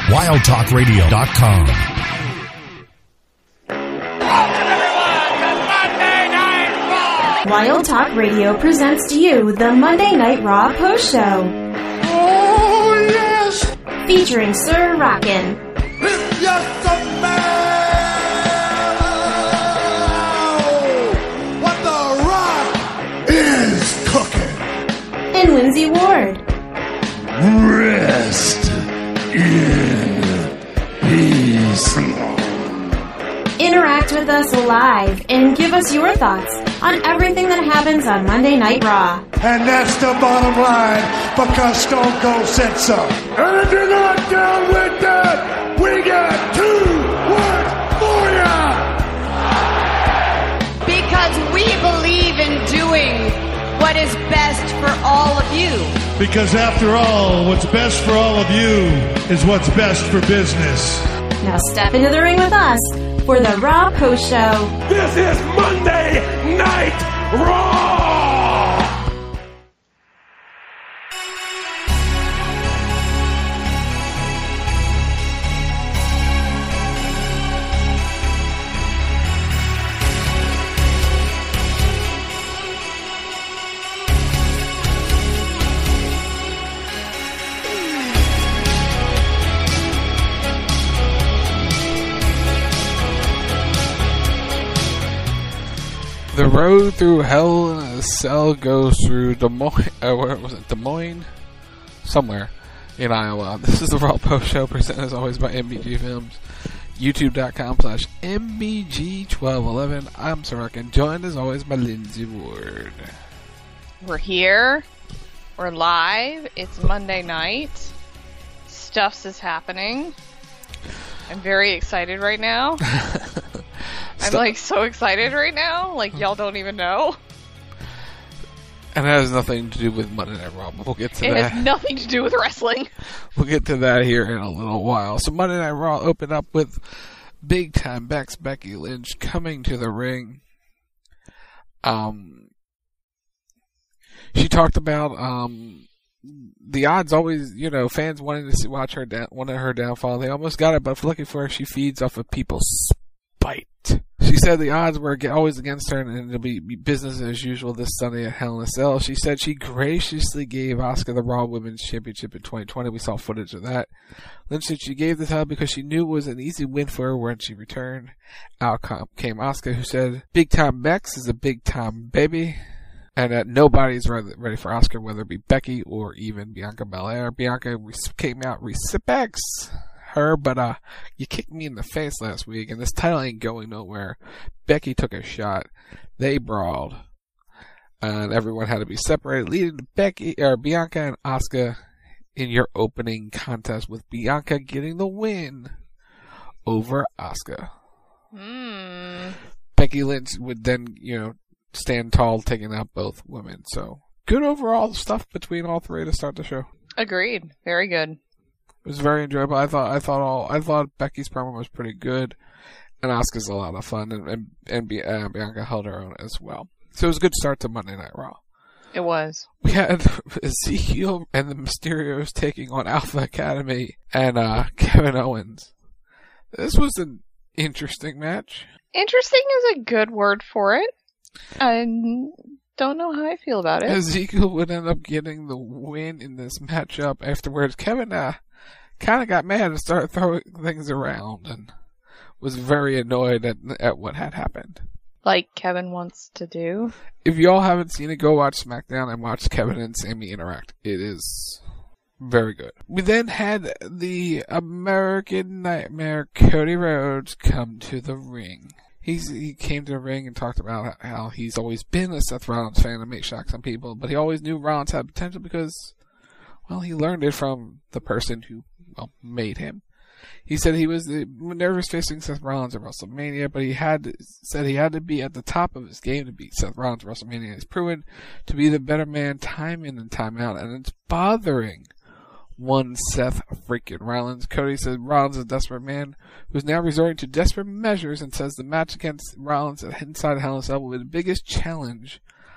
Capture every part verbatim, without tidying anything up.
wild talk radio dot com. Wild Talk Radio presents to you the Monday Night Raw Post Show. Oh, yes! Featuring Sir Rockin'. It's just a man! What the Rock is cooking! And Lindsay Ward. Rest in peace. Interact with us live and give us your thoughts on everything that happens on Monday Night Raw. And that's the bottom line, because Stone Cold said so. And if you're not down with that, we got two words for ya! Because we believe in doing what is best for all of you. Because after all, what's best for all of you is what's best for business. Now step into the ring with us for the Raw Post Show. This is Monday Night Raw! The road through hell in a cell goes through Des Moines, uh, where was it, Des Moines? Somewhere in Iowa. This is the Raw Post Show, presented as always by M B G Films. YouTube.com slash M B G twelve eleven. I'm Sir and joined as always by Lindsay Ward. We're here. We're live. It's Monday night. Stuffs is happening. I'm very excited right now. I'm like so excited right now, like y'all don't even know. And it has nothing to do with Monday Night Raw, but we'll get to it that. It has nothing to do with wrestling. We'll get to that here in a little while. So Monday Night Raw opened up with big time Bex Becky Lynch coming to the ring. Um, she talked about um the odds always, you know, fans wanting to see, watch her down, wanted her downfall. They almost got it, but lucky for her, she feeds off of people's spite. She said the odds were always against her, and it'll be business as usual this Sunday at Hell in a Cell. She said she graciously gave Asuka the Raw Women's Championship in twenty twenty. We saw footage of that. Lynch said she gave the title because she knew it was an easy win for her when she returned. Out came Asuka, who said, "Big time Bex is a big time baby," and that nobody's ready for Asuka, whether it be Becky or even Bianca Belair. Bianca came out, respects her, but uh, you kicked me in the face last week, and this title ain't going nowhere. Becky took a shot. They brawled, and everyone had to be separated, leading to Becky or Bianca and Asuka in your opening contest, with Bianca getting the win over Asuka. Mm. Becky Lynch would then, you know, stand tall, taking out both women. So good overall stuff between all three to start the show. Agreed. Very good. It was very enjoyable. I thought I thought all I thought Becky's promo was pretty good, and Asuka's a lot of fun, and and, and uh, Bianca held her own as well. So it was a good start to Monday Night Raw. It was. We had Ezekiel and the Mysterios taking on Alpha Academy and uh, Kevin Owens. This was an interesting match. Interesting is a good word for it. I don't know how I feel about it. Ezekiel would end up getting the win in this matchup. Afterwards, Kevin uh, kind of got mad and started throwing things around and was very annoyed at at what had happened. Like Kevin wants to do. If y'all haven't seen it, go watch SmackDown and watch Kevin and Sami interact. It is very good. We then had the American Nightmare Cody Rhodes come to the ring. He's, he came to the ring and talked about how he's always been a Seth Rollins fan and may shock some people, but he always knew Rollins had potential because, well, he learned it from the person who, well, made him. He said he was nervous facing Seth Rollins at WrestleMania, but he had said he had to be at the top of his game to beat Seth Rollins at WrestleMania. He's proven to be the better man time in and time out, and it's bothering one Seth freaking Rollins. Cody said Rollins is a desperate man who's now resorting to desperate measures and says the match against Rollins at inside Hell in a Cell will be the biggest challenge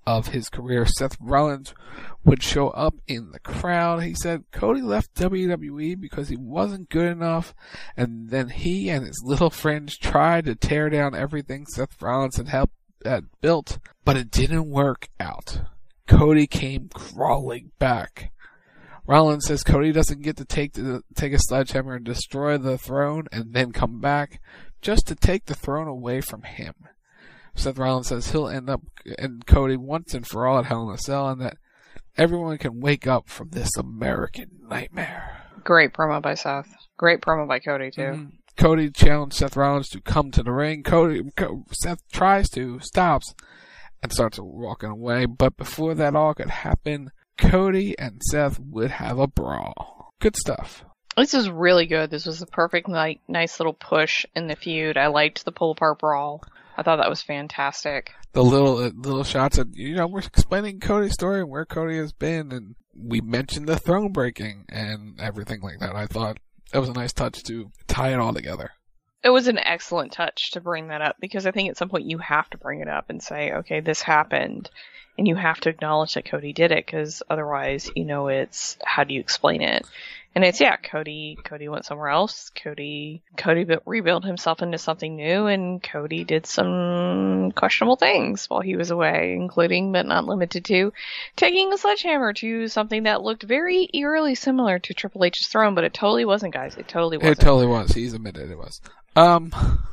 of his career. Seth Rollins would show up in the crowd. He said Cody left W W E because he wasn't good enough, and then he and his little friends tried to tear down everything Seth Rollins had helped had built, but it didn't work out. Cody came crawling back. Rollins says Cody doesn't get to take the, take a sledgehammer and destroy the throne and then come back just to take the throne away from him. Seth Rollins says he'll end up in Cody once and for all at Hell in a Cell, and that everyone can wake up from this American nightmare. Great promo by Seth. Great promo by Cody, too. Mm-hmm. Cody challenged Seth Rollins to come to the ring. Cody, Seth tries to, stops, and starts walking away. But before that all could happen, Cody and Seth would have a brawl. Good stuff. This was really good. This was the perfect, like, nice little push in the feud. I liked the pull apart brawl. I thought that was fantastic. The little uh, little shots of, you know, we're explaining Cody's story and where Cody has been, and we mentioned the throne breaking and everything like that. I thought it was a nice touch to tie it all together. It was an excellent touch to bring that up, because I think at some point you have to bring it up and say, okay, this happened, and you have to acknowledge that Cody did it, because otherwise, you know, it's, how do you explain it? And it's, yeah, Cody, Cody went somewhere else. Cody, Cody built, rebuilt himself into something new, and Cody did some questionable things while he was away, including, but not limited to, taking a sledgehammer to something that looked very eerily similar to Triple H's throne, but it totally wasn't, guys. It totally wasn't. It totally was. He's admitted it was. Um,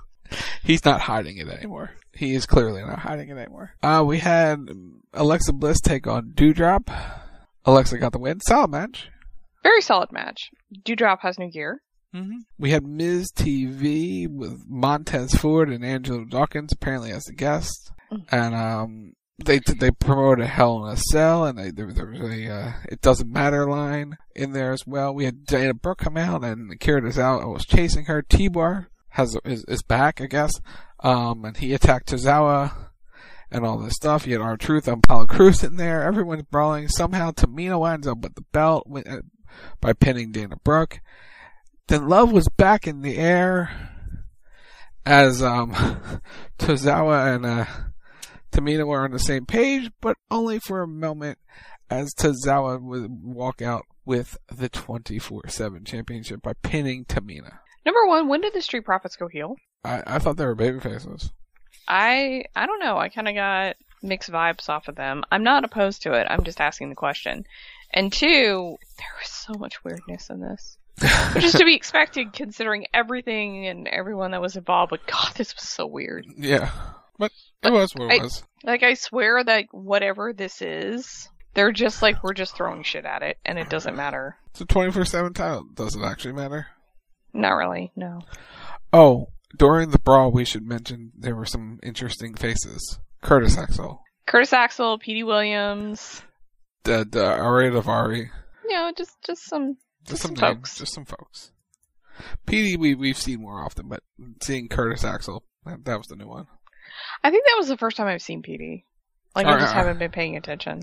he's not hiding it anymore. He is clearly not hiding it anymore. Uh, we had Alexa Bliss take on Doudrop. Alexa got the win. Solid match. Very solid match. Doudrop has new gear. Mm-hmm. We had Miz T V with Montez Ford and Angelo Dawkins apparently as a guest, mm-hmm. and um, they they promoted Hell in a Cell, and they, there, there was a uh, It Doesn't Matter line in there as well. We had Dana Brooke come out, and Akira Tozawa was chasing her. T-Bar has is, is back, I guess, um, and he attacked Tozawa and all this stuff. You had R-Truth and Apollo Crews in there. Everyone's brawling. Somehow Tamina winds up with the belt by pinning Dana Brooke. Then Love was back in the air as um, Tozawa and uh, Tamina were on the same page, but only for a moment, as Tozawa would walk out with the twenty-four seven championship by pinning Tamina. Number one, when did the Street Profits go heel? I, I thought they were babyfaces. I I don't know. I kind of got mixed vibes off of them. I'm not opposed to it. I'm just asking the question. And two, there was so much weirdness in this. Which is to be expected considering everything and everyone that was involved. But God, this was so weird. Yeah. But it was what it was. I, like, I swear that whatever this is, they're just like, we're just throwing shit at it, and it doesn't matter. It's a twenty-four seven title. Does it actually matter? Not really, no. Oh, during the brawl, we should mention there were some interesting faces. Curtis Axel. Curtis Axel, Petey Williams. The, the Aria Daivari. You know, just, just some, just, just some, some names, folks. Just some folks. Petey, we, we've seen more often, but seeing Curtis Axel, that, that was the new one. I think that was the first time I've seen Petey. Like, I just uh, haven't been paying attention.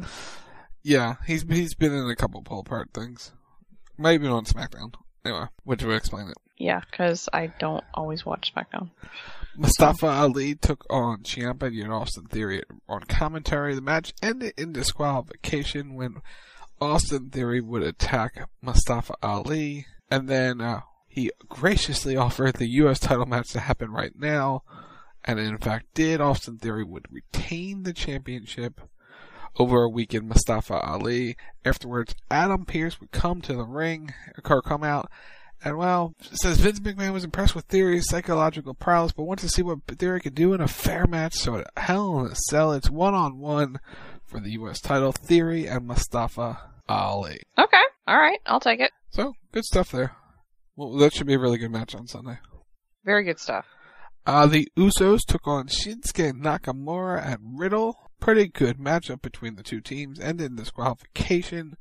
Yeah, he's he's been in a couple pull apart things. Maybe on SmackDown. Anyway, which would explain it. Yeah, because I don't always watch SmackDown. Mustafa Ali took on Ciampa and Austin Theory on commentary. The match ended in disqualification when Austin Theory would attack Mustafa Ali, and then uh, he graciously offered the U S title match to happen right now, and in fact did. Austin Theory would retain the championship over a weekend Mustafa Ali. Afterwards, Adam Pearce would come to the ring, or come out, and well, it says Vince McMahon was impressed with Theory's psychological prowess, but wanted to see what Theory could do in a fair match, so at Hell in a Cell, it's one-on-one for the U S title, Theory and Mustafa Ali. Okay, alright, I'll take it. So, good stuff there. Well, that should be a really good match on Sunday. Very good stuff. Uh, the Usos took on Shinsuke Nakamura and Riddle. Pretty good matchup between the two teams. Ended in disqualification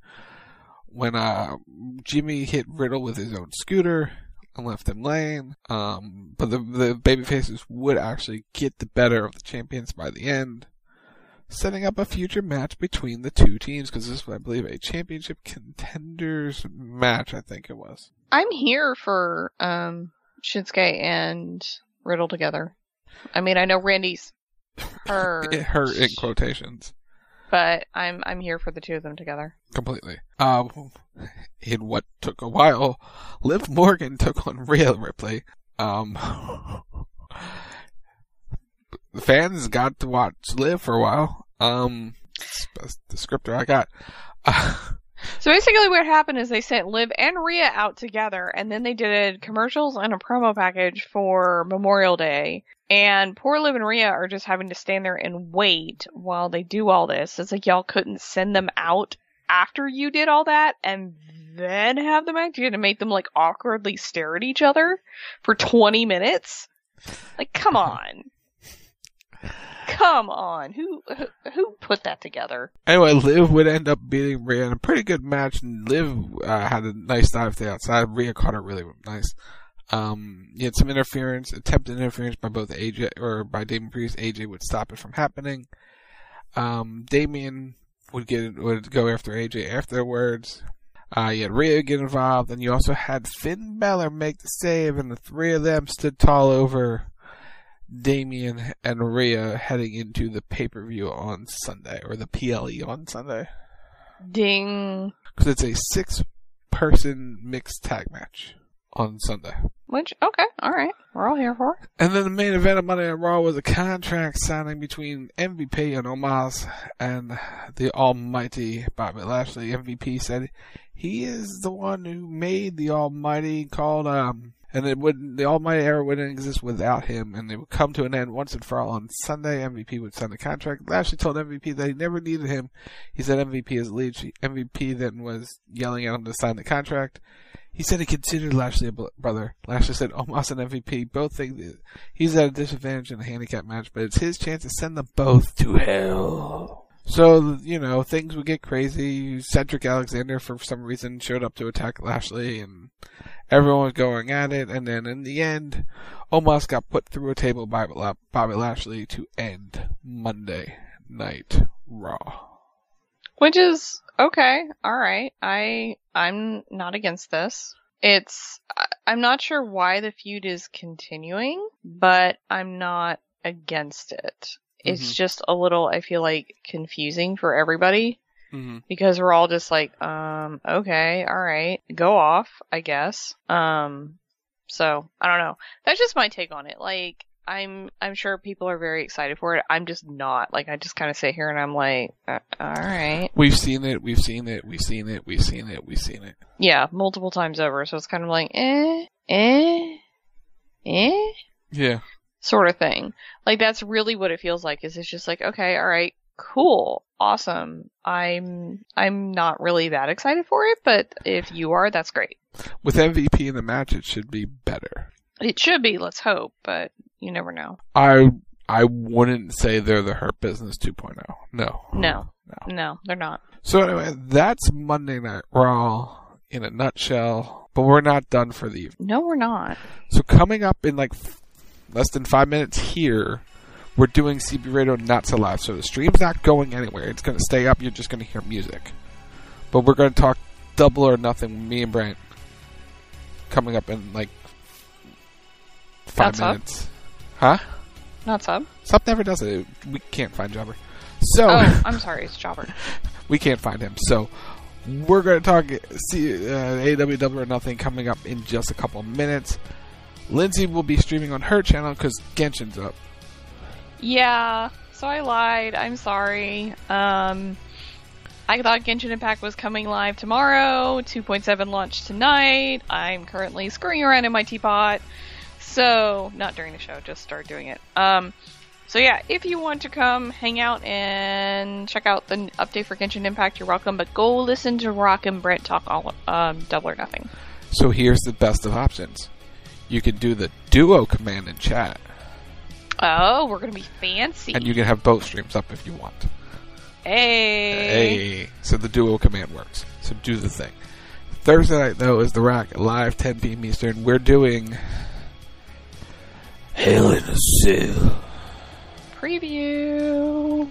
when uh, Jimmy hit Riddle with his own scooter and left him laying. Um, but the, the babyfaces would actually get the better of the champions by the end, setting up a future match between the two teams, because this was, I believe, a championship contenders match, I think it was. I'm here for um, Shinsuke and Riddle together. I mean, I know Randy's her. her in quotations. but I'm I'm here for the two of them together. Completely. Um, in what took a while, Liv Morgan took on Rhea Ripley. Um, the fans got to watch Liv for a while. Um, that's the scripter I got. Uh, So basically what happened is they sent Liv and Rhea out together, and then they did commercials and a promo package for Memorial Day. And poor Liv and Rhea are just having to stand there and wait while they do all this. It's like y'all couldn't send them out after you did all that and then have them act. You had to make them like awkwardly stare at each other for twenty minutes. Like, come on. Come on, who, who who put that together? Anyway, Liv would end up beating Rhea in a pretty good match, and Liv uh, had a nice dive to the outside. Rhea caught her really nice. Um, you had some interference, attempted interference by both A J or by Damian Priest. A J would stop it from happening. Um, Damian would get would go after A J afterwards. Uh, you had Rhea get involved, and you also had Finn Balor make the save, and the three of them stood tall over Damian and Rhea heading into the pay-per-view on Sunday, or the P L E on Sunday. Ding. Because it's a six-person mixed tag match on Sunday. Which, okay, alright, we're all here for it. And then the main event of Monday Night Raw was a contract signing between M V P and Omos and the almighty Bobby Lashley. M V P said he is the one who made the almighty, called, um, and it wouldn't, the almighty era wouldn't exist without him, and it would come to an end once and for all on Sunday. M V P would sign the contract. Lashley told M V P that he never needed him. He said M V P is lead. M V P then was yelling at him to sign the contract. He said he considered Lashley a brother. Lashley said Omos and M V P both think that he's at a disadvantage in a handicap match, but it's his chance to send them both to hell. So, you know, things would get crazy. Cedric Alexander, for some reason, showed up to attack Lashley, and everyone was going at it. And then in the end, Omos got put through a table by Bobby Lashley to end Monday Night Raw. Which is okay, all right. I I'm not against this. It's I'm not sure why the feud is continuing, but I'm not against it. It's mm-hmm. just a little, I feel like, confusing for everybody mm-hmm. because we're all just like, um, okay, all right, go off, I guess. Um, so I don't know. That's just my take on it. Like, I'm I'm sure people are very excited for it. I'm just not. Like, I just kind of sit here and I'm like, uh, all right. We've seen it. We've seen it. We've seen it. We've seen it. We've seen it. Yeah, multiple times over. So it's kind of like, eh, eh, eh. Yeah. Sort of thing. Like, that's really what it feels like. Is it's just like, okay, all right, cool, awesome. I'm I'm not really that excited for it, but if you are, that's great. With M V P in the match, it should be better. It should be, let's hope, but you never know. I I wouldn't say they're the Hurt Business two point oh. No. No. No. No, they're not. So anyway, that's Monday Night Raw in a nutshell, but we're not done for the evening. No, we're not. So coming up in like less than five minutes here, we're doing C B Radio Not So Live. So the stream's not going anywhere. It's going to stay up. You're just going to hear music. But we're going to talk Double or Nothing, me and Brent, coming up in like five Not minutes. Sub? Huh? Not Sub? Sub never does it. We can't find Jobber. So, oh, I'm sorry. It's Jobber. We can't find him. So we're going to talk see, uh, A E W Double or Nothing coming up in just a couple of minutes. Lindsay will be streaming on her channel because Genshin's up. Yeah, so I lied. I'm sorry. Um, I thought Genshin Impact was coming live tomorrow. two point seven launch tonight. I'm currently screwing around in my teapot. So, not during the show, just start doing it. Um, so yeah, if you want to come hang out and check out the update for Genshin Impact, you're welcome. But go listen to Rock and Brent talk all um, Double or Nothing. So here's the best of options. You can do the duo command in chat. Oh, we're going to be fancy. And you can have both streams up if you want. Hey. Hey. So the duo command works. So do the thing. Thursday night, though, is The Rack live, ten p.m. Eastern. We're doing Hell in a Cell preview.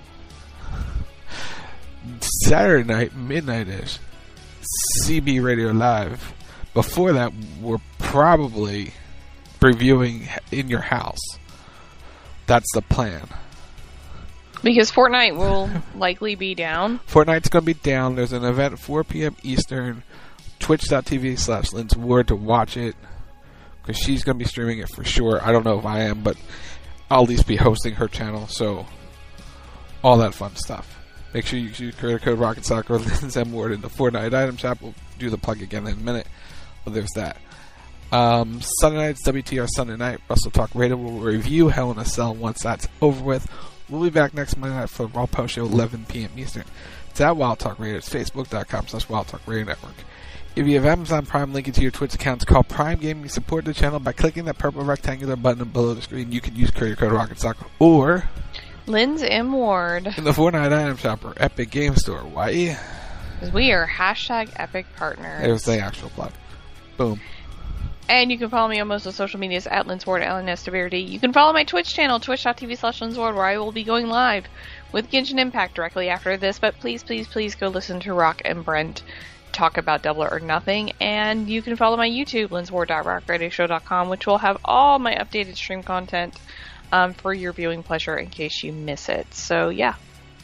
Saturday night, midnight-ish, C B Radio Live. Before that, we're probably previewing In Your House. That's the plan. Because Fortnite will likely be down. Fortnite's going to be down. There's an event at four p.m. Eastern, twitch.tv slash Lynn's Ward to watch it. Because she's going to be streaming it for sure. I don't know if I am, but I'll at least be hosting her channel. So, all that fun stuff. Make sure you use creator code Rocket Soccer, Lynn's M Ward in the Fortnite item shop. We'll do the plug again in a minute. But there's that. Um, Sunday night's W T R Sunday night. Russell Talk Radio will review Hell in a Cell once that's over with. We'll be back next Monday night for the Raw Post Show, eleven p.m. Eastern. It's at Wild Talk Radio. It's facebook.com slash Wild Talk Radio Network. If you have Amazon Prime, link it to your Twitch account. It's called Prime Gaming. Support the channel by clicking that purple rectangular button below the screen. You can use creator code Rocket Soccer or Lynn's M Ward in the Fortnite item shop or Epic Game Store. Why? Because we are hashtag Epic Partners. There's the actual plug. Boom. And you can follow me on most of the social medias at Lynn's Ward, L N S W R D. You can follow my Twitch channel, twitch.tv slash Lynn's Ward, where I will be going live with Genshin Impact directly after this. But please, please, please go listen to Rock and Brent talk about Double or Nothing. And you can follow my YouTube, lynn's ward dot rock radio show dot com, which will have all my updated stream content um, for your viewing pleasure in case you miss it. So, yeah.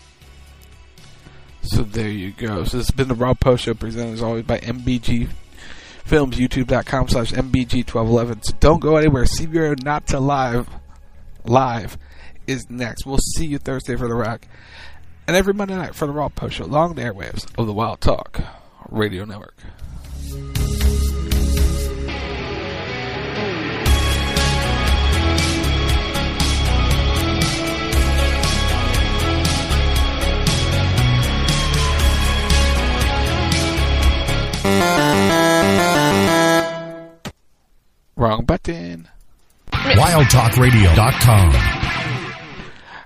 So there you go. So this has been the Raw Post Show, presented as always by M B G Films, youtube.com slash MBG1211. So don't go anywhere. C B R O Not to Live Live is next. We'll see you Thursday for The Rock. And every Monday night for the Raw Post Show, along the airwaves of the Wild Talk Radio Network. Wrong button. wild talk radio dot com